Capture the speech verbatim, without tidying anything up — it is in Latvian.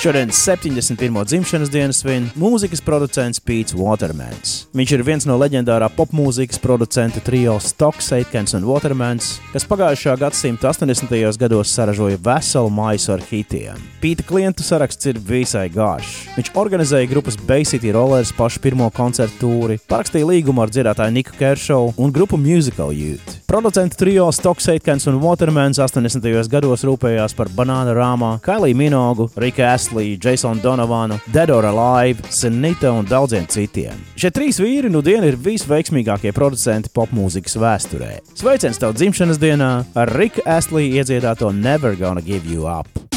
Šodien septiņdesmit pirmo dzimšanas dienu svin mūzikas producents Pīts Watermans. Viņš ir viens no leģendārā popmūzikas producentu trio Stocks, Aitken un Watermans, kas pagājušā gadsimta astoņdesmitajos gados saražoja veselu maisu ar hitiem. Pīta klientu saraksts ir visai garš. Viņš organizēja grupas Bay City Rollers pašu pirmo koncertu tūri, parakstīja līgumu ar dziedātāju Niku Kershaw un grupu Musical Youth. Producentu trio Stocks, Aitken un Watermans astoņdesmitajos gados rūpējās par Bananarama, Kylie Minogu, Rika Astley, Jason Donovanu, Dead or Alive, Senita un daudziem citiem. Šie trīs vīri nu diena ir visveiksmīgākie producenti popmūzikas vēsturē. Sveiciens tev dzimšanas dienā ar Rika Astley iedziedāto Never Gonna Give You Up.